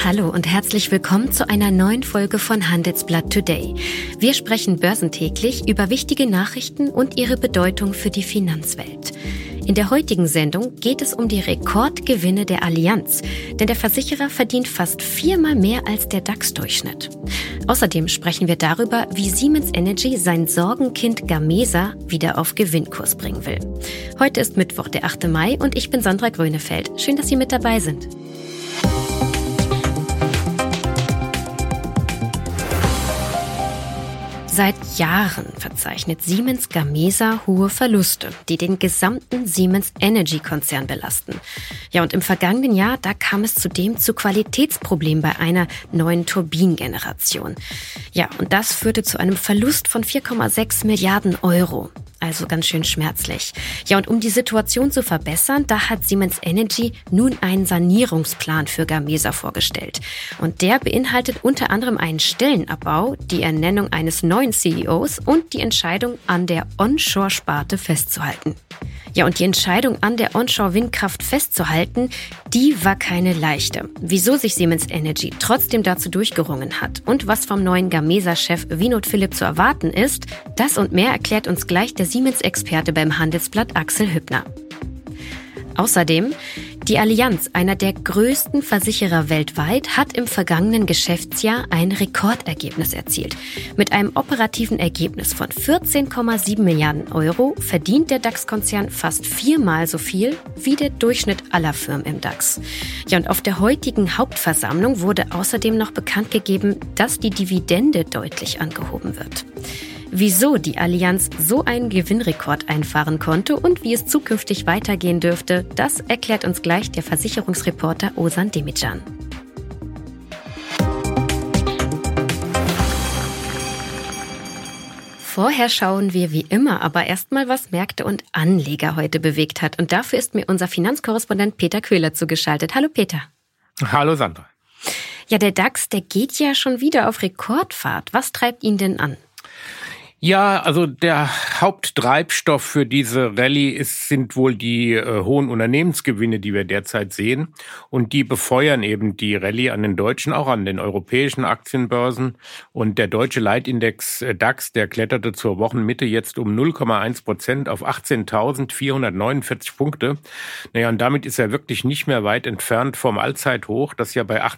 Hallo und herzlich willkommen zu einer neuen Folge von Handelsblatt Today. Wir sprechen börsentäglich über wichtige Nachrichten und ihre Bedeutung für die Finanzwelt. In der heutigen Sendung geht es um die Rekordgewinne der Allianz, denn der Versicherer verdient fast 4-mal mehr als der DAX-Durchschnitt. Außerdem sprechen wir darüber, wie Siemens Energy sein Sorgenkind Gamesa wieder auf Gewinnkurs bringen will. Heute ist Mittwoch, der 8. Mai und ich bin Sandra Grönefeld. Schön, dass Sie mit dabei sind. Seit Jahren verzeichnet Siemens Gamesa hohe Verluste, die den gesamten Siemens Energy-Konzern belasten. Ja, und im vergangenen Jahr, da kam es zudem zu Qualitätsproblemen bei einer neuen Turbinengeneration. Ja, und das führte zu einem Verlust von 4,6 Milliarden Euro. Also ganz schön schmerzlich. Ja, und um die Situation zu verbessern, da hat Siemens Energy nun einen Sanierungsplan für Gamesa vorgestellt. Und der beinhaltet unter anderem einen Stellenabbau, die Ernennung eines neuen CEOs und die Entscheidung, an der Onshore-Sparte festzuhalten. Ja, und die Entscheidung, an der Onshore-Windkraft festzuhalten, die war keine leichte. Wieso sich Siemens Energy trotzdem dazu durchgerungen hat und was vom neuen Gamesa-Chef Vinod Philip zu erwarten ist, das und mehr erklärt uns gleich der Siemens-Experte beim Handelsblatt Axel Hübner. Außerdem, die Allianz, einer der größten Versicherer weltweit, hat im vergangenen Geschäftsjahr ein Rekordergebnis erzielt. Mit einem operativen Ergebnis von 14,7 Milliarden Euro verdient der DAX-Konzern fast 4-mal so viel wie der Durchschnitt aller Firmen im DAX. Ja, und auf der heutigen Hauptversammlung wurde außerdem noch bekannt gegeben, dass die Dividende deutlich angehoben wird. Wieso die Allianz so einen Gewinnrekord einfahren konnte und wie es zukünftig weitergehen dürfte, das erklärt uns gleich der Versicherungsreporter Ozan Demircan. Vorher schauen wir wie immer aber erstmal, was Märkte und Anleger heute bewegt hat. Und dafür ist mir unser Finanzkorrespondent Peter Köhler zugeschaltet. Hallo Peter. Hallo Sandra. Ja, der DAX, der geht ja schon wieder auf Rekordfahrt. Was treibt ihn denn an? Ja, also der Haupttreibstoff für diese Rallye sind wohl die hohen Unternehmensgewinne, die wir derzeit sehen. Und die befeuern eben die Rallye an den deutschen, auch an den europäischen Aktienbörsen. Und der deutsche Leitindex DAX, der kletterte zur Wochenmitte jetzt um 0,1% auf 18.449 Punkte. Naja, und damit ist er wirklich nicht mehr weit entfernt vom Allzeithoch, das ja bei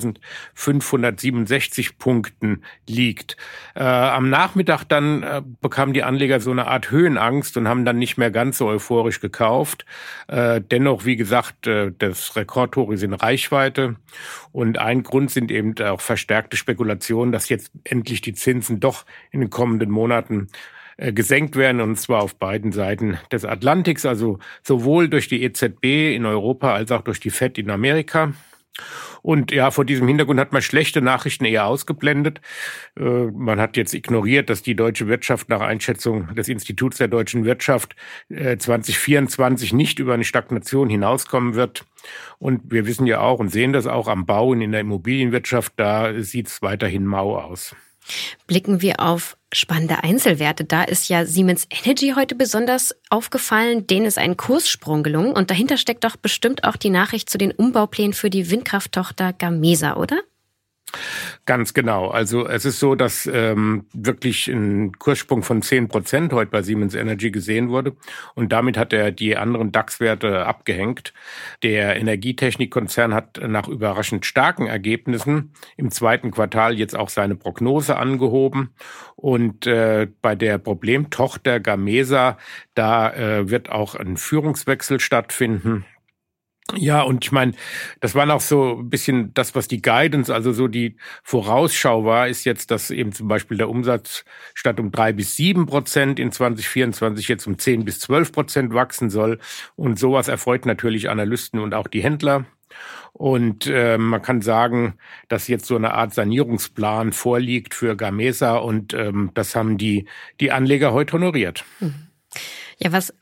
18.567 Punkten liegt. Am Nachmittag dann bekamen die Anleger so eine Art Höhenangst und haben dann nicht mehr ganz so euphorisch gekauft. Dennoch, wie gesagt, das Rekordhoch ist in Reichweite. Und ein Grund sind eben auch verstärkte Spekulationen, dass jetzt endlich die Zinsen doch in den kommenden Monaten gesenkt werden, und zwar auf beiden Seiten des Atlantiks, also sowohl durch die EZB in Europa als auch durch die FED in Amerika. Und ja, vor diesem Hintergrund hat man schlechte Nachrichten eher ausgeblendet. Man hat jetzt ignoriert, dass die deutsche Wirtschaft nach Einschätzung des Instituts der deutschen Wirtschaft 2024 nicht über eine Stagnation hinauskommen wird. Und wir wissen ja auch und sehen das auch am Bau und in der Immobilienwirtschaft, da sieht es weiterhin mau aus. Blicken wir auf spannende Einzelwerte. Da ist ja Siemens Energy heute besonders aufgefallen. Denen ist ein Kurssprung gelungen. Und dahinter steckt doch bestimmt auch die Nachricht zu den Umbauplänen für die Windkrafttochter Gamesa, oder? Ganz genau. Also es ist so, dass wirklich ein Kurssprung von 10% heute bei Siemens Energy gesehen wurde. Und damit hat er die anderen DAX-Werte abgehängt. Der Energietechnikkonzern hat nach überraschend starken Ergebnissen im zweiten Quartal jetzt auch seine Prognose angehoben. Und bei der Problemtochter Gamesa, da wird auch ein Führungswechsel stattfinden. Ja, und ich meine, das war noch so ein bisschen das, was die Guidance, also so die Vorausschau war, ist jetzt, dass eben zum Beispiel der Umsatz statt um 3-7% in 2024 jetzt um 10-12% wachsen soll. Und sowas erfreut natürlich Analysten und auch die Händler. Und man kann sagen, dass jetzt so eine Art Sanierungsplan vorliegt für Gamesa und das haben die Anleger heute honoriert. Ja, was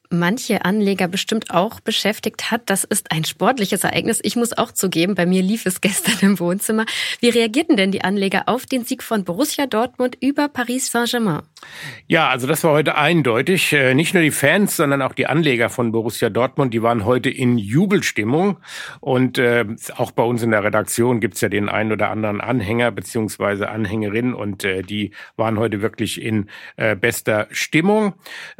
manche Anleger bestimmt auch beschäftigt hat. Das ist ein sportliches Ereignis. Ich muss auch zugeben, bei mir lief es gestern im Wohnzimmer. Wie reagierten denn die Anleger auf den Sieg von Borussia Dortmund über Paris Saint-Germain? Ja, also das war heute eindeutig. Nicht nur die Fans, sondern auch die Anleger von Borussia Dortmund, die waren heute in Jubelstimmung. Und auch bei uns in der Redaktion gibt's ja den einen oder anderen Anhänger bzw. Anhängerin und die waren heute wirklich in bester Stimmung.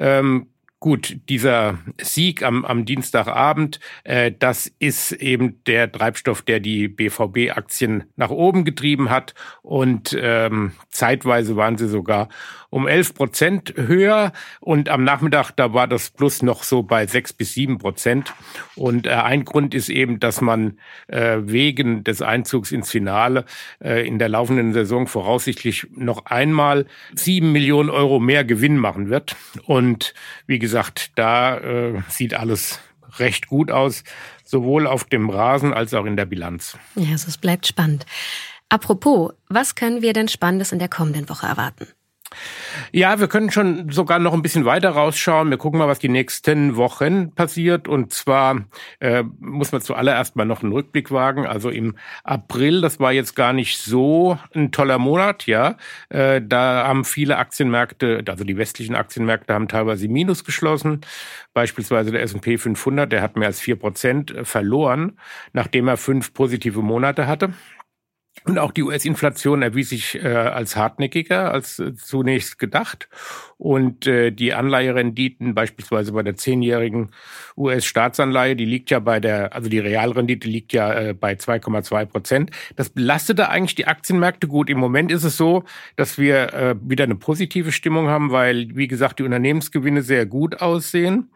Gut, dieser Sieg am Dienstagabend, das ist eben der Treibstoff, der die BVB-Aktien nach oben getrieben hat. Und zeitweise waren sie sogar um 11% höher. Und am Nachmittag, da war das Plus noch so bei 6-7%. Und ein Grund ist eben, dass man wegen des Einzugs ins Finale in der laufenden Saison voraussichtlich noch einmal 7 Millionen Euro mehr Gewinn machen wird. Und wie gesagt, da sieht alles recht gut aus, sowohl auf dem Rasen als auch in der Bilanz. Ja, also es bleibt spannend. Apropos, was können wir denn Spannendes in der kommenden Woche erwarten? Ja, wir können schon sogar noch ein bisschen weiter rausschauen. Wir gucken mal, was die nächsten Wochen passiert. Und zwar muss man zuallererst mal noch einen Rückblick wagen. Also im April, das war jetzt gar nicht so ein toller Monat, ja. Da haben viele Aktienmärkte, also die westlichen Aktienmärkte, haben teilweise Minus geschlossen. Beispielsweise der S&P 500, der hat mehr als 4% verloren, nachdem er 5 positive Monate hatte. Und auch die US-Inflation erwies sich als hartnäckiger als zunächst gedacht. Und die Anleiherenditen, beispielsweise bei der 10-jährigen US-Staatsanleihe, die liegt ja also die Realrendite liegt ja bei 2,2%. Das belastete eigentlich die Aktienmärkte gut. Im Moment ist es so, dass wir wieder eine positive Stimmung haben, weil, wie gesagt, die Unternehmensgewinne sehr gut aussehen.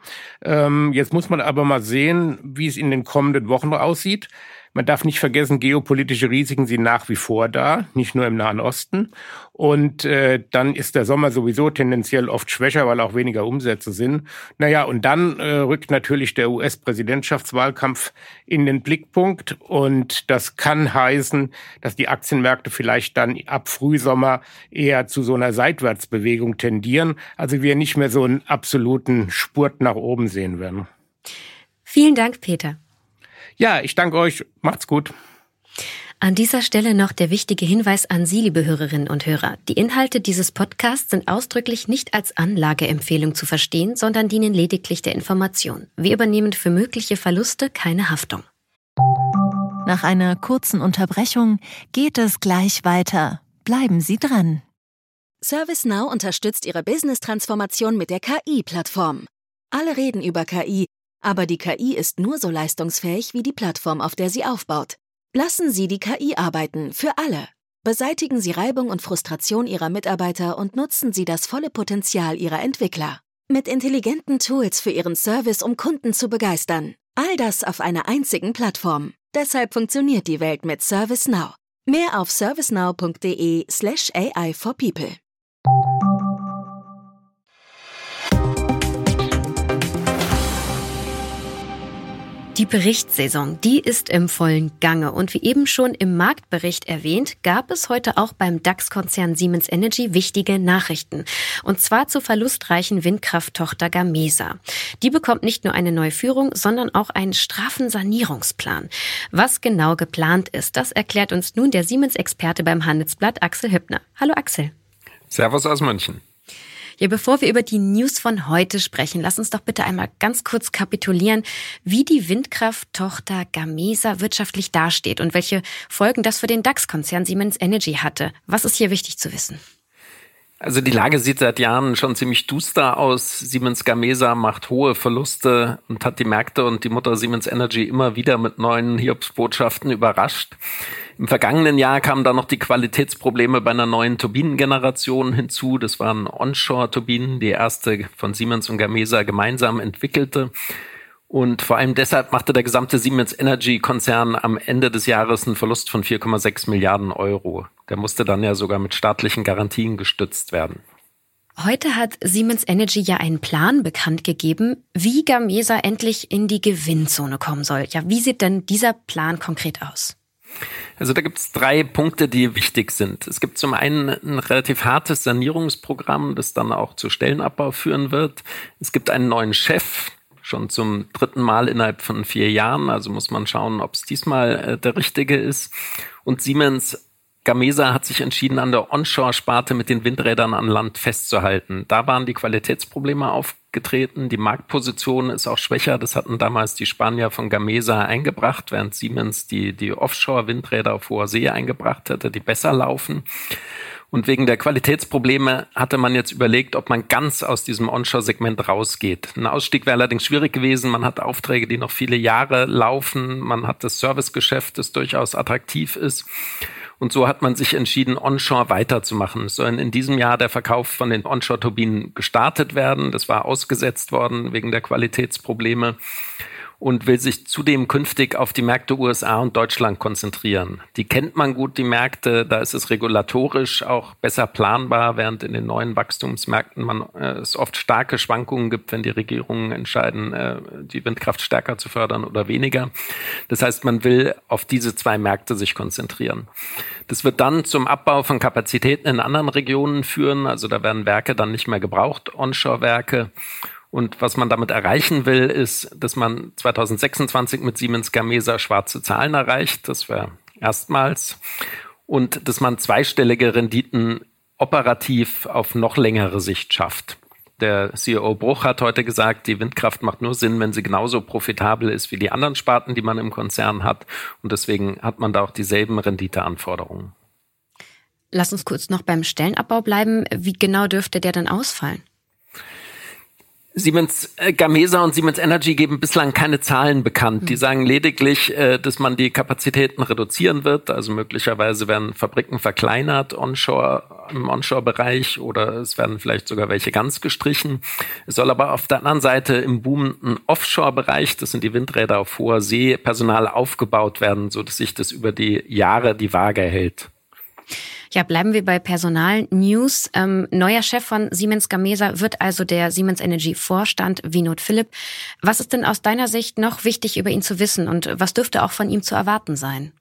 Jetzt muss man aber mal sehen, wie es in den kommenden Wochen aussieht. Man darf nicht vergessen, geopolitische Risiken sind nach wie vor da, nicht nur im Nahen Osten. Und dann ist der Sommer sowieso tendenziell oft schwächer, weil auch weniger Umsätze sind. Naja, und dann rückt natürlich der US-Präsidentschaftswahlkampf in den Blickpunkt. Und das kann heißen, dass die Aktienmärkte vielleicht dann ab Frühsommer eher zu so einer Seitwärtsbewegung tendieren. Also wir nicht mehr so einen absoluten Spurt nach oben sehen werden. Vielen Dank, Peter. Ja, ich danke euch. Macht's gut. An dieser Stelle noch der wichtige Hinweis an Sie, liebe Hörerinnen und Hörer. Die Inhalte dieses Podcasts sind ausdrücklich nicht als Anlageempfehlung zu verstehen, sondern dienen lediglich der Information. Wir übernehmen für mögliche Verluste keine Haftung. Nach einer kurzen Unterbrechung geht es gleich weiter. Bleiben Sie dran. ServiceNow unterstützt Ihre Business-Transformation mit der KI-Plattform. Alle reden über KI, aber die KI ist nur so leistungsfähig wie die Plattform, auf der sie aufbaut. Lassen Sie die KI arbeiten, für alle. Beseitigen Sie Reibung und Frustration Ihrer Mitarbeiter und nutzen Sie das volle Potenzial Ihrer Entwickler. Mit intelligenten Tools für Ihren Service, um Kunden zu begeistern. All das auf einer einzigen Plattform. Deshalb funktioniert die Welt mit ServiceNow. Mehr auf servicenow.de/AI for People. Die Berichtssaison, die ist im vollen Gange und wie eben schon im Marktbericht erwähnt, gab es heute auch beim DAX-Konzern Siemens Energy wichtige Nachrichten. Und zwar zur verlustreichen Windkrafttochter Gamesa. Die bekommt nicht nur eine neue Führung, sondern auch einen straffen Sanierungsplan. Was genau geplant ist, das erklärt uns nun der Siemens-Experte beim Handelsblatt, Axel Hübner. Hallo Axel. Servus aus München. Ja, bevor wir über die News von heute sprechen, lass uns doch bitte einmal ganz kurz kapitulieren, wie die Windkrafttochter Gamesa wirtschaftlich dasteht und welche Folgen das für den DAX-Konzern Siemens Energy hatte. Was ist hier wichtig zu wissen? Also die Lage sieht seit Jahren schon ziemlich duster aus. Siemens Gamesa macht hohe Verluste und hat die Märkte und die Mutter Siemens Energy immer wieder mit neuen Hiobsbotschaften überrascht. Im vergangenen Jahr kamen dann noch die Qualitätsprobleme bei einer neuen Turbinengeneration hinzu. Das waren Onshore-Turbinen, die erste von Siemens und Gamesa gemeinsam entwickelte. Und vor allem deshalb machte der gesamte Siemens Energy-Konzern am Ende des Jahres einen Verlust von 4,6 Milliarden Euro. Der musste dann ja sogar mit staatlichen Garantien gestützt werden. Heute hat Siemens Energy ja einen Plan bekannt gegeben, wie Gamesa endlich in die Gewinnzone kommen soll. Ja, wie sieht denn dieser Plan konkret aus? Also da gibt es 3 Punkte, die wichtig sind. Es gibt zum einen ein relativ hartes Sanierungsprogramm, das dann auch zu Stellenabbau führen wird. Es gibt einen neuen Chef, schon zum 3. Mal innerhalb von 4 Jahren. Also muss man schauen, ob es diesmal der richtige ist. Und Siemens Gamesa hat sich entschieden, an der Onshore-Sparte mit den Windrädern an Land festzuhalten. Da waren die Qualitätsprobleme aufgetreten. Die Marktposition ist auch schwächer. Das hatten damals die Spanier von Gamesa eingebracht, während Siemens die Offshore-Windräder auf hoher See eingebracht hätte, die besser laufen. Und wegen der Qualitätsprobleme hatte man jetzt überlegt, ob man ganz aus diesem Onshore-Segment rausgeht. Ein Ausstieg wäre allerdings schwierig gewesen. Man hat Aufträge, die noch viele Jahre laufen. Man hat das Servicegeschäft, das durchaus attraktiv ist. Und so hat man sich entschieden, Onshore weiterzumachen. Es soll in diesem Jahr der Verkauf von den Onshore-Turbinen gestartet werden. Das war ausgesetzt worden wegen der Qualitätsprobleme. Und will sich zudem künftig auf die Märkte USA und Deutschland konzentrieren. Die kennt man gut, die Märkte, da ist es regulatorisch auch besser planbar, während in den neuen Wachstumsmärkten es oft starke Schwankungen gibt, wenn die Regierungen entscheiden, die Windkraft stärker zu fördern oder weniger. Das heißt, man will auf diese 2 Märkte sich konzentrieren. Das wird dann zum Abbau von Kapazitäten in anderen Regionen führen, also da werden Werke dann nicht mehr gebraucht, Onshore-Werke. Und was man damit erreichen will, ist, dass man 2026 mit Siemens Gamesa schwarze Zahlen erreicht. Das wäre erstmals. Und dass man zweistellige Renditen operativ auf noch längere Sicht schafft. Der CEO Bruch hat heute gesagt, die Windkraft macht nur Sinn, wenn sie genauso profitabel ist wie die anderen Sparten, die man im Konzern hat. Und deswegen hat man da auch dieselben Renditeanforderungen. Lass uns kurz noch beim Stellenabbau bleiben. Wie genau dürfte der dann ausfallen? Siemens Gamesa und Siemens Energy geben bislang keine Zahlen bekannt. Die sagen lediglich, dass man die Kapazitäten reduzieren wird. Also möglicherweise werden Fabriken verkleinert im Onshore-Bereich oder es werden vielleicht sogar welche ganz gestrichen. Es soll aber auf der anderen Seite im boomenden Offshore-Bereich, das sind die Windräder auf hoher See, Personal aufgebaut werden, sodass sich das über die Jahre die Waage hält. Ja, bleiben wir bei Personal-News. Neuer Chef von Siemens Gamesa wird also der Siemens Energy Vorstand, Vinod Philip. Was ist denn aus deiner Sicht noch wichtig über ihn zu wissen und was dürfte auch von ihm zu erwarten sein?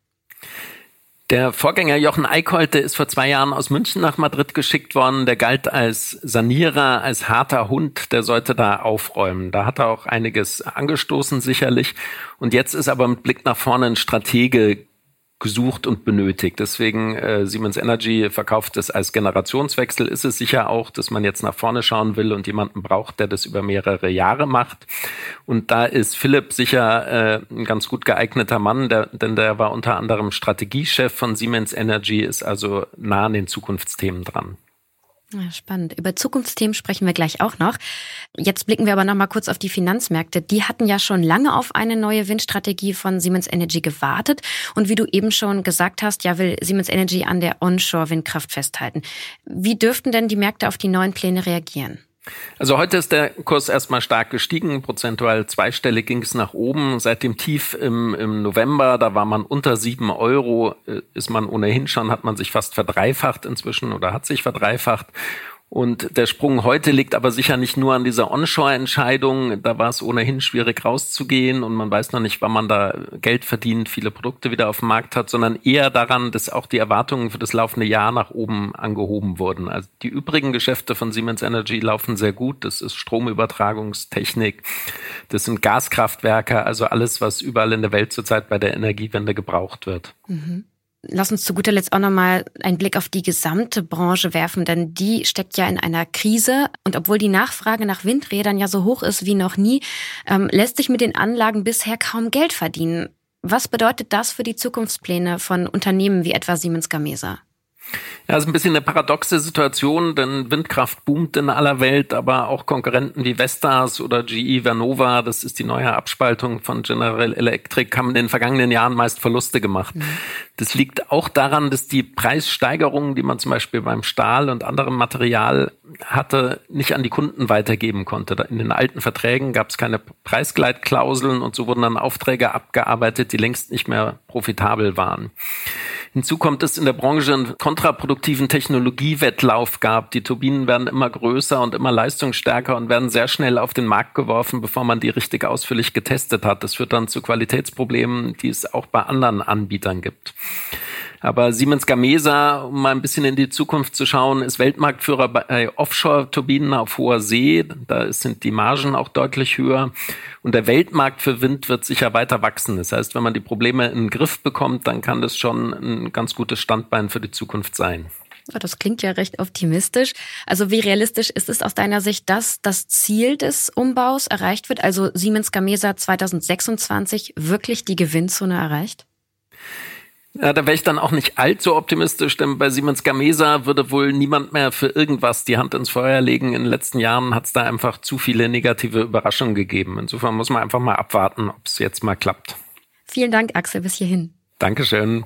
Der Vorgänger Jochen Eickholt, der ist vor 2 Jahren aus München nach Madrid geschickt worden. Der galt als Sanierer, als harter Hund. Der sollte da aufräumen. Da hat er auch einiges angestoßen sicherlich. Und jetzt ist aber mit Blick nach vorne ein Stratege gesucht und benötigt. Deswegen Siemens Energy verkauft es als Generationswechsel. Ist es sicher auch, dass man jetzt nach vorne schauen will und jemanden braucht, der das über mehrere Jahre macht. Und da ist Philipp sicher ein ganz gut geeigneter Mann, denn der war unter anderem Strategiechef von Siemens Energy, ist also nah an den Zukunftsthemen dran. Ja, spannend. Über Zukunftsthemen sprechen wir gleich auch noch. Jetzt blicken wir aber noch mal kurz auf die Finanzmärkte. Die hatten ja schon lange auf eine neue Windstrategie von Siemens Energy gewartet. Und wie du eben schon gesagt hast, ja, will Siemens Energy an der Onshore-Windkraft festhalten. Wie dürften denn die Märkte auf die neuen Pläne reagieren? Also heute ist der Kurs erstmal stark gestiegen, prozentual zweistellig ging es nach oben. Seit dem Tief im November, da war man unter 7 €, ist man ohnehin schon, hat man sich fast verdreifacht inzwischen oder hat sich verdreifacht. Und der Sprung heute liegt aber sicher nicht nur an dieser Onshore-Entscheidung. Da war es ohnehin schwierig rauszugehen und man weiß noch nicht, wann man da Geld verdient, viele Produkte wieder auf dem Markt hat, sondern eher daran, dass auch die Erwartungen für das laufende Jahr nach oben angehoben wurden. Also die übrigen Geschäfte von Siemens Energy laufen sehr gut. Das ist Stromübertragungstechnik, das sind Gaskraftwerke, also alles, was überall in der Welt zurzeit bei der Energiewende gebraucht wird. Mhm. Lass uns zu guter Letzt auch nochmal einen Blick auf die gesamte Branche werfen, denn die steckt ja in einer Krise. Und obwohl die Nachfrage nach Windrädern ja so hoch ist wie noch nie, lässt sich mit den Anlagen bisher kaum Geld verdienen. Was bedeutet das für die Zukunftspläne von Unternehmen wie etwa Siemens Gamesa? Ja, das ist ein bisschen eine paradoxe Situation, denn Windkraft boomt in aller Welt, aber auch Konkurrenten wie Vestas oder GE Vernova, das ist die neue Abspaltung von General Electric, haben in den vergangenen Jahren meist Verluste gemacht. Mhm. Das liegt auch daran, dass die Preissteigerungen, die man zum Beispiel beim Stahl und anderem Material hatte, nicht an die Kunden weitergeben konnte. In den alten Verträgen gab es keine Preisgleitklauseln und so wurden dann Aufträge abgearbeitet, die längst nicht mehr profitabel waren. Hinzu kommt, dass in der Branche einen kontraproduktiven Technologiewettlauf gab. Die Turbinen werden immer größer und immer leistungsstärker und werden sehr schnell auf den Markt geworfen, bevor man die richtig ausführlich getestet hat. Das führt dann zu Qualitätsproblemen, die es auch bei anderen Anbietern gibt. Aber Siemens Gamesa, um mal ein bisschen in die Zukunft zu schauen, ist Weltmarktführer bei Offshore-Turbinen auf hoher See. Da sind die Margen auch deutlich höher. Und der Weltmarkt für Wind wird sicher weiter wachsen. Das heißt, wenn man die Probleme in den Griff bekommt, dann kann das schon ein ganz gutes Standbein für die Zukunft sein. Das klingt ja recht optimistisch. Also wie realistisch ist es aus deiner Sicht, dass das Ziel des Umbaus erreicht wird? Also Siemens Gamesa 2026 wirklich die Gewinnzone erreicht? Ja, da wäre ich dann auch nicht allzu optimistisch, denn bei Siemens Gamesa würde wohl niemand mehr für irgendwas die Hand ins Feuer legen. In den letzten Jahren hat es da einfach zu viele negative Überraschungen gegeben. Insofern muss man einfach mal abwarten, ob es jetzt mal klappt. Vielen Dank, Axel, bis hierhin. Dankeschön.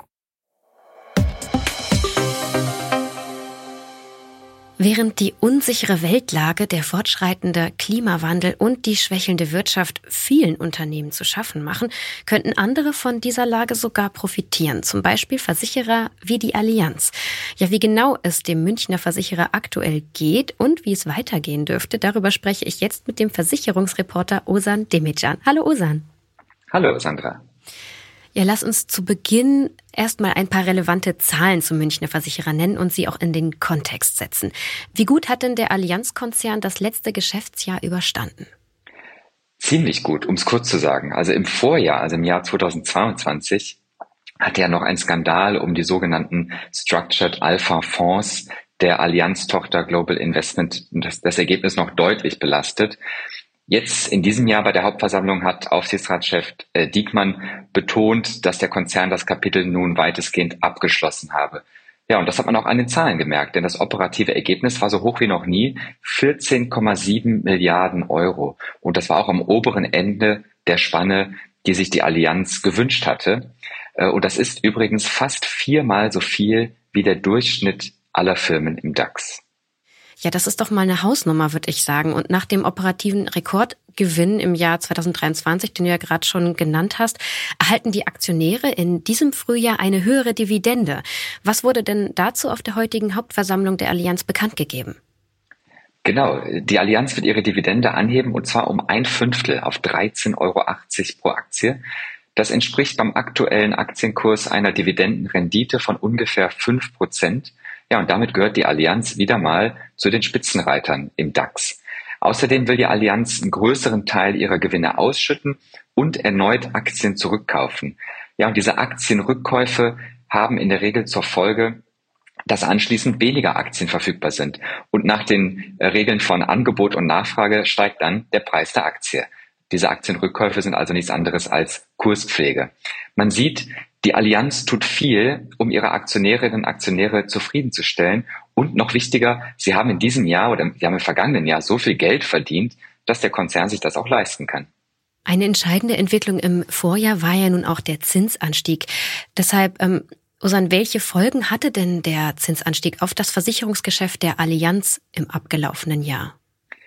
Während die unsichere Weltlage, der fortschreitende Klimawandel und die schwächelnde Wirtschaft vielen Unternehmen zu schaffen machen, könnten andere von dieser Lage sogar profitieren. Zum Beispiel Versicherer wie die Allianz. Ja, wie genau es dem Münchner Versicherer aktuell geht und wie es weitergehen dürfte, darüber spreche ich jetzt mit dem Versicherungsreporter Ozan Demircan. Hallo Ozan. Hallo Sandra. Ja, lass uns zu Beginn erstmal ein paar relevante Zahlen zum Münchner Versicherer nennen und sie auch in den Kontext setzen. Wie gut hat denn der Allianz-Konzern das letzte Geschäftsjahr überstanden? Ziemlich gut, um es kurz zu sagen. Also im Vorjahr, also im Jahr 2022, hatte ja noch ein Skandal um die sogenannten Structured Alpha Fonds der Allianz-Tochter Global Investment das Ergebnis noch deutlich belastet. Jetzt in diesem Jahr bei der Hauptversammlung hat Aufsichtsratschef Diekmann betont, dass der Konzern das Kapitel nun weitestgehend abgeschlossen habe. Ja, und das hat man auch an den Zahlen gemerkt, denn das operative Ergebnis war so hoch wie noch nie, 14,7 Milliarden Euro. Und das war auch am oberen Ende der Spanne, die sich die Allianz gewünscht hatte. Und das ist übrigens fast 4-mal so viel wie der Durchschnitt aller Firmen im DAX. Ja, das ist doch mal eine Hausnummer, würde ich sagen. Und nach dem operativen Rekordgewinn im Jahr 2023, den du ja gerade schon genannt hast, erhalten die Aktionäre in diesem Frühjahr eine höhere Dividende. Was wurde denn dazu auf der heutigen Hauptversammlung der Allianz bekannt gegeben? Genau, die Allianz wird ihre Dividende anheben und zwar um 1/5 auf 13,80 Euro pro Aktie. Das entspricht beim aktuellen Aktienkurs einer Dividendenrendite von ungefähr 5%. Ja, und damit gehört die Allianz wieder mal zu den Spitzenreitern im DAX. Außerdem will die Allianz einen größeren Teil ihrer Gewinne ausschütten und erneut Aktien zurückkaufen. Ja, und diese Aktienrückkäufe haben in der Regel zur Folge, dass anschließend weniger Aktien verfügbar sind. Und nach den Regeln von Angebot und Nachfrage steigt dann der Preis der Aktie. Diese Aktienrückkäufe sind also nichts anderes als Kurspflege. Man sieht, die Allianz tut viel, um ihre Aktionärinnen und Aktionäre zufriedenzustellen. Und noch wichtiger, sie haben in diesem Jahr oder sie haben im vergangenen Jahr so viel Geld verdient, dass der Konzern sich das auch leisten kann. Eine entscheidende Entwicklung im Vorjahr war ja nun auch der Zinsanstieg. Deshalb, Ozan, welche Folgen hatte denn der Zinsanstieg auf das Versicherungsgeschäft der Allianz im abgelaufenen Jahr?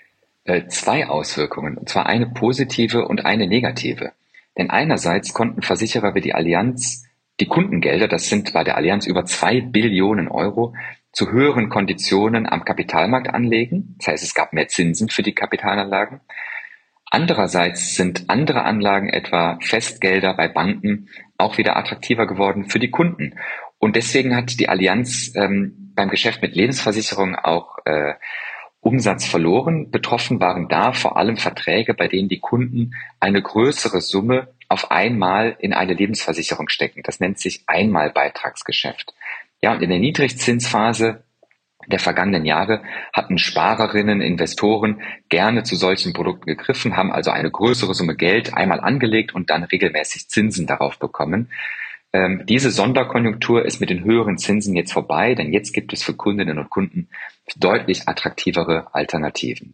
2 Auswirkungen, und zwar eine positive und eine negative. Denn einerseits konnten Versicherer wie die Allianz die Kundengelder, das sind bei der Allianz über 2 Billionen Euro, zu höheren Konditionen am Kapitalmarkt anlegen. Das heißt, es gab mehr Zinsen für die Kapitalanlagen. Andererseits sind andere Anlagen, etwa Festgelder bei Banken, auch wieder attraktiver geworden für die Kunden. Und deswegen hat die Allianz beim Geschäft mit Lebensversicherungen auch Umsatz verloren. Betroffen waren da vor allem Verträge, bei denen die Kunden eine größere Summe auf einmal in eine Lebensversicherung stecken. Das nennt sich Einmalbeitragsgeschäft. Ja, und in der Niedrigzinsphase der vergangenen Jahre hatten Sparerinnen, Investoren gerne zu solchen Produkten gegriffen, haben also eine größere Summe Geld einmal angelegt und dann regelmäßig Zinsen darauf bekommen. Diese Sonderkonjunktur ist mit den höheren Zinsen jetzt vorbei, denn jetzt gibt es für Kundinnen und Kunden deutlich attraktivere Alternativen.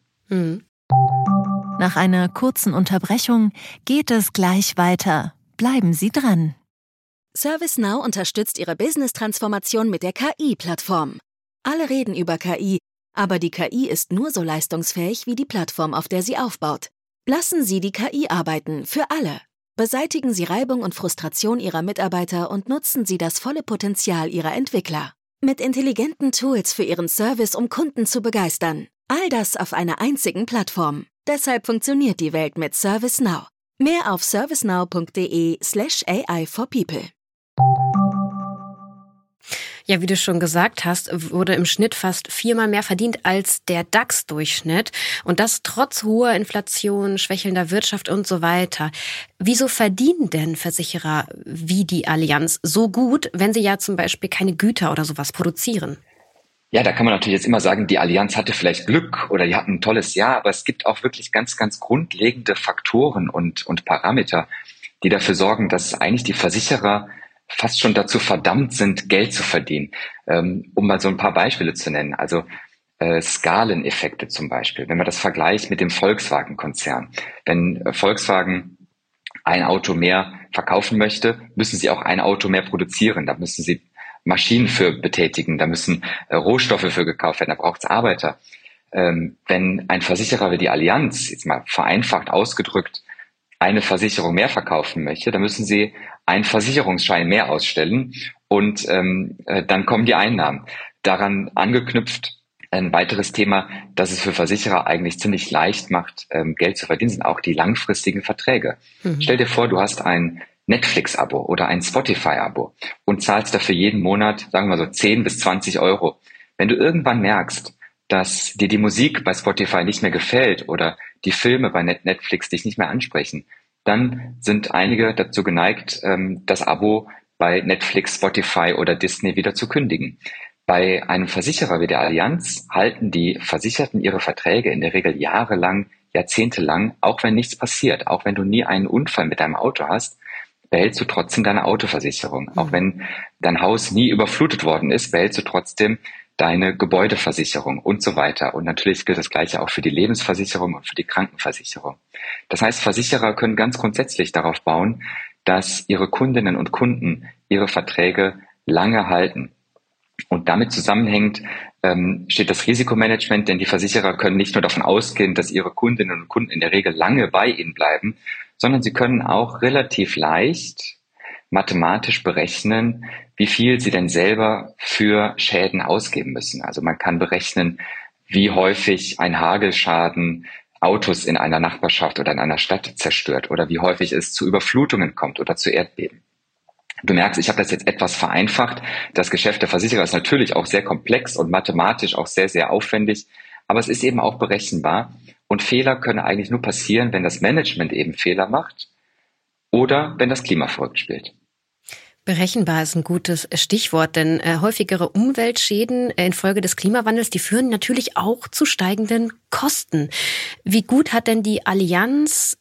Nach einer kurzen Unterbrechung geht es gleich weiter. Bleiben Sie dran. ServiceNow unterstützt Ihre Business-Transformation mit der KI-Plattform. Alle reden über KI, aber die KI ist nur so leistungsfähig wie die Plattform, auf der sie aufbaut. Lassen Sie die KI arbeiten, für alle. Beseitigen Sie Reibung und Frustration Ihrer Mitarbeiter und nutzen Sie das volle Potenzial Ihrer Entwickler. Mit intelligenten Tools für Ihren Service, um Kunden zu begeistern. All das auf einer einzigen Plattform. Deshalb funktioniert die Welt mit ServiceNow. Mehr auf servicenow.de/AI for people. Ja, wie du schon gesagt hast, wurde im Schnitt fast 4-mal mehr verdient als der DAX-Durchschnitt. Und das trotz hoher Inflation, schwächelnder Wirtschaft und so weiter. Wieso verdienen denn Versicherer wie die Allianz so gut, wenn sie ja zum Beispiel keine Güter oder sowas produzieren? Ja, da kann man natürlich jetzt immer sagen, die Allianz hatte vielleicht Glück oder die hatten ein tolles Jahr, aber es gibt auch wirklich ganz, ganz grundlegende Faktoren und Parameter, die dafür sorgen, dass eigentlich die Versicherer fast schon dazu verdammt sind, Geld zu verdienen. Um mal so ein paar Beispiele zu nennen. Also Skaleneffekte zum Beispiel. Wenn man das vergleicht mit dem Volkswagen-Konzern. Wenn Volkswagen ein Auto mehr verkaufen möchte, müssen sie auch ein Auto mehr produzieren. Da müssen sie Maschinen für betätigen, da müssen Rohstoffe für gekauft werden, da braucht es Arbeiter. Wenn ein Versicherer wie die Allianz, jetzt mal vereinfacht ausgedrückt, eine Versicherung mehr verkaufen möchte, dann müssen sie einen Versicherungsschein mehr ausstellen und dann kommen die Einnahmen. Daran angeknüpft ein weiteres Thema, das es für Versicherer eigentlich ziemlich leicht macht, Geld zu verdienen, sind auch die langfristigen Verträge. Stell dir vor, du hast ein Netflix-Abo oder ein Spotify-Abo und zahlst dafür jeden Monat, sagen wir mal so 10 bis 20 Euro. Wenn du irgendwann merkst, dass dir die Musik bei Spotify nicht mehr gefällt oder die Filme bei Netflix dich nicht mehr ansprechen, dann sind einige dazu geneigt, das Abo bei Netflix, Spotify oder Disney wieder zu kündigen. Bei einem Versicherer wie der Allianz halten die Versicherten ihre Verträge in der Regel jahrelang, jahrzehntelang, auch wenn nichts passiert, auch wenn du nie einen Unfall mit deinem Auto hast, behältst du trotzdem deine Autoversicherung. Auch wenn dein Haus nie überflutet worden ist, behältst du trotzdem deine Gebäudeversicherung und so weiter. Und natürlich gilt das Gleiche auch für die Lebensversicherung und für die Krankenversicherung. Das heißt, Versicherer können ganz grundsätzlich darauf bauen, dass ihre Kundinnen und Kunden ihre Verträge lange halten. Und damit zusammenhängend steht das Risikomanagement, denn die Versicherer können nicht nur davon ausgehen, dass ihre Kundinnen und Kunden in der Regel lange bei ihnen bleiben, sondern sie können auch relativ leicht mathematisch berechnen, wie viel sie denn selber für Schäden ausgeben müssen. Also man kann berechnen, wie häufig ein Hagelschaden Autos in einer Nachbarschaft oder in einer Stadt zerstört oder wie häufig es zu Überflutungen kommt oder zu Erdbeben. Du merkst, ich habe das jetzt etwas vereinfacht. Das Geschäft der Versicherer ist natürlich auch sehr komplex und mathematisch auch sehr, sehr aufwendig, aber es ist eben auch berechenbar. Und Fehler können eigentlich nur passieren, wenn das Management eben Fehler macht oder wenn das Klima verrückt spielt. Berechenbar ist ein gutes Stichwort, denn häufigere Umweltschäden infolge des Klimawandels, die führen natürlich auch zu steigenden Kosten. Wie gut hat denn die Allianz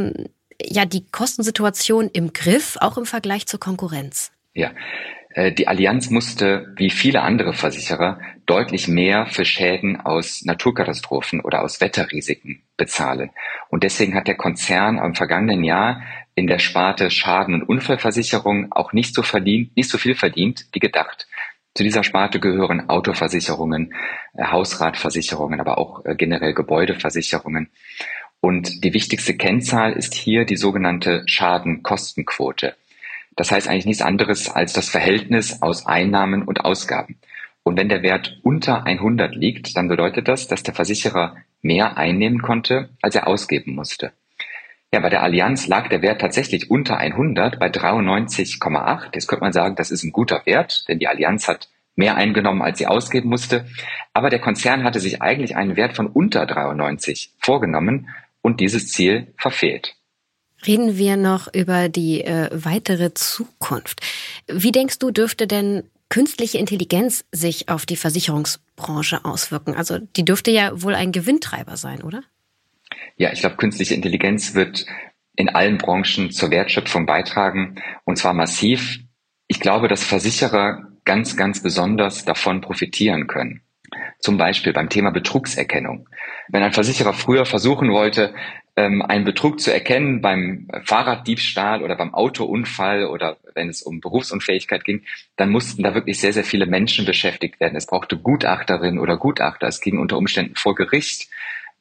die Kostensituation im Griff, auch im Vergleich zur Konkurrenz? Ja, die Allianz musste, wie viele andere Versicherer, deutlich mehr für Schäden aus Naturkatastrophen oder aus Wetterrisiken bezahlen. Und deswegen hat der Konzern im vergangenen Jahr in der Sparte Schaden- und Unfallversicherung auch nicht so viel verdient wie gedacht. Zu dieser Sparte gehören Autoversicherungen, Hausratversicherungen, aber auch generell Gebäudeversicherungen. Und die wichtigste Kennzahl ist hier die sogenannte Schadenkostenquote. Das heißt eigentlich nichts anderes als das Verhältnis aus Einnahmen und Ausgaben. Und wenn der Wert unter 100 liegt, dann bedeutet das, dass der Versicherer mehr einnehmen konnte, als er ausgeben musste. Ja, bei der Allianz lag der Wert tatsächlich unter 100 bei 93,8. Jetzt könnte man sagen, das ist ein guter Wert, denn die Allianz hat mehr eingenommen, als sie ausgeben musste. Aber der Konzern hatte sich eigentlich einen Wert von unter 93 vorgenommen und dieses Ziel verfehlt. Reden wir noch über die weitere Zukunft. Wie denkst du, dürfte denn künstliche Intelligenz sich auf die Versicherungsbranche auswirken? Also die dürfte ja wohl ein Gewinntreiber sein, oder? Ja, ich glaube, künstliche Intelligenz wird in allen Branchen zur Wertschöpfung beitragen, und zwar massiv. Ich glaube, dass Versicherer ganz, ganz besonders davon profitieren können. Zum Beispiel beim Thema Betrugserkennung. Wenn ein Versicherer früher versuchen wollte, einen Betrug zu erkennen beim Fahrraddiebstahl oder beim Autounfall oder wenn es um Berufsunfähigkeit ging, dann mussten da wirklich sehr, sehr viele Menschen beschäftigt werden. Es brauchte Gutachterinnen oder Gutachter. Es ging unter Umständen vor Gericht.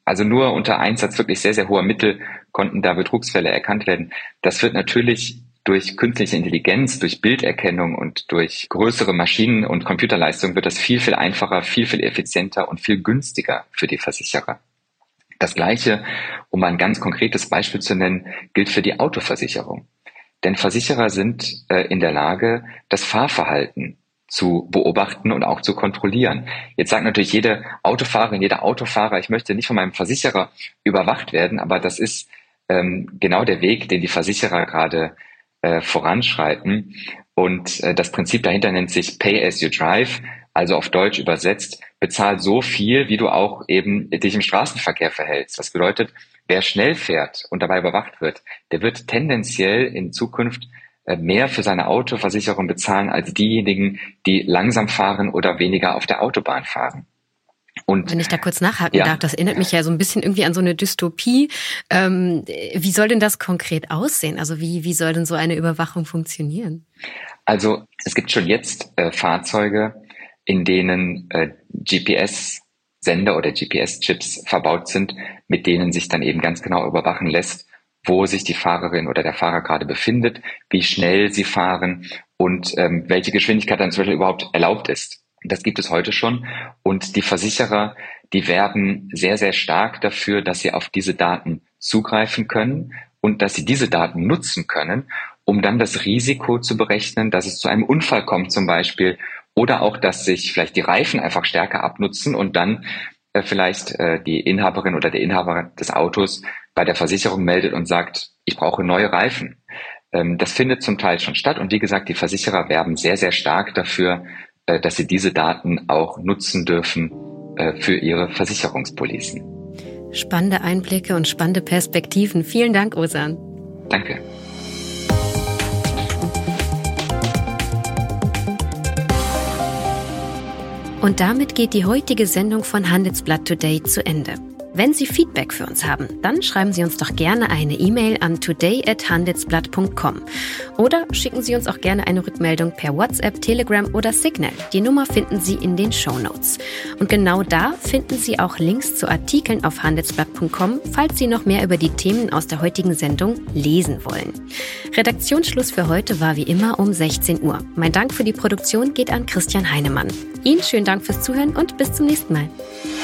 Also nur unter Einsatz wirklich sehr, sehr hoher Mittel konnten da Betrugsfälle erkannt werden. Das wird natürlich durch künstliche Intelligenz, durch Bilderkennung und durch größere Maschinen- und Computerleistung wird das viel, viel einfacher, viel, viel effizienter und viel günstiger für die Versicherer. Das Gleiche, um ein ganz konkretes Beispiel zu nennen, gilt für die Autoversicherung. Denn Versicherer sind in der Lage, das Fahrverhalten zu beobachten und auch zu kontrollieren. Jetzt sagt natürlich jede Autofahrerin, jeder Autofahrer, ich möchte nicht von meinem Versicherer überwacht werden, aber das ist genau der Weg, den die Versicherer gerade voranschreiten. Und das Prinzip dahinter nennt sich Pay as you drive, also auf Deutsch übersetzt, bezahl so viel, wie du auch eben dich im Straßenverkehr verhältst. Das bedeutet, wer schnell fährt und dabei überwacht wird, der wird tendenziell in Zukunft mehr für seine Autoversicherung bezahlen als diejenigen, die langsam fahren oder weniger auf der Autobahn fahren. Und wenn ich da kurz nachhaken darf, das erinnert mich ja so ein bisschen irgendwie an so eine Dystopie. Wie soll denn das konkret aussehen? Also wie soll denn so eine Überwachung funktionieren? Also es gibt schon jetzt Fahrzeuge, in denen GPS-Sender oder GPS-Chips verbaut sind, mit denen sich dann eben ganz genau überwachen lässt, wo sich die Fahrerin oder der Fahrer gerade befindet, wie schnell sie fahren und welche Geschwindigkeit dann zum Beispiel überhaupt erlaubt ist. Das gibt es heute schon und die Versicherer, die werben sehr, sehr stark dafür, dass sie auf diese Daten zugreifen können und dass sie diese Daten nutzen können, um dann das Risiko zu berechnen, dass es zu einem Unfall kommt zum Beispiel oder auch, dass sich vielleicht die Reifen einfach stärker abnutzen und dann vielleicht die Inhaberin oder der Inhaber des Autos bei der Versicherung meldet und sagt, ich brauche neue Reifen. Das findet zum Teil schon statt und wie gesagt, die Versicherer werben sehr, sehr stark dafür, dass sie diese Daten auch nutzen dürfen für ihre Versicherungspolicen. Spannende Einblicke und spannende Perspektiven. Vielen Dank, Ozan. Danke. Und damit geht die heutige Sendung von Handelsblatt Today zu Ende. Wenn Sie Feedback für uns haben, dann schreiben Sie uns doch gerne eine E-Mail an today@handelsblatt.com oder schicken Sie uns auch gerne eine Rückmeldung per WhatsApp, Telegram oder Signal. Die Nummer finden Sie in den Shownotes. Und genau da finden Sie auch Links zu Artikeln auf handelsblatt.com, falls Sie noch mehr über die Themen aus der heutigen Sendung lesen wollen. Redaktionsschluss für heute war wie immer um 16 Uhr. Mein Dank für die Produktion geht an Christian Heinemann. Ihnen schönen Dank fürs Zuhören und bis zum nächsten Mal.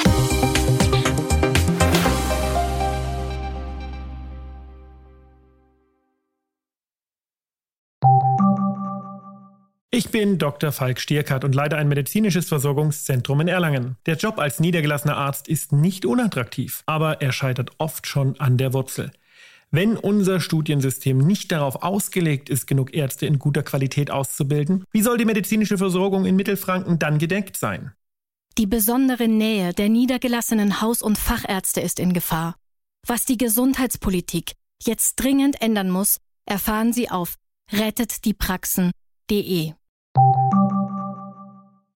Ich bin Dr. Falk Stierkart und leite ein medizinisches Versorgungszentrum in Erlangen. Der Job als niedergelassener Arzt ist nicht unattraktiv, aber er scheitert oft schon an der Wurzel. Wenn unser Studiensystem nicht darauf ausgelegt ist, genug Ärzte in guter Qualität auszubilden, wie soll die medizinische Versorgung in Mittelfranken dann gedeckt sein? Die besondere Nähe der niedergelassenen Haus- und Fachärzte ist in Gefahr. Was die Gesundheitspolitik jetzt dringend ändern muss, erfahren Sie auf rettetdiepraxen.de.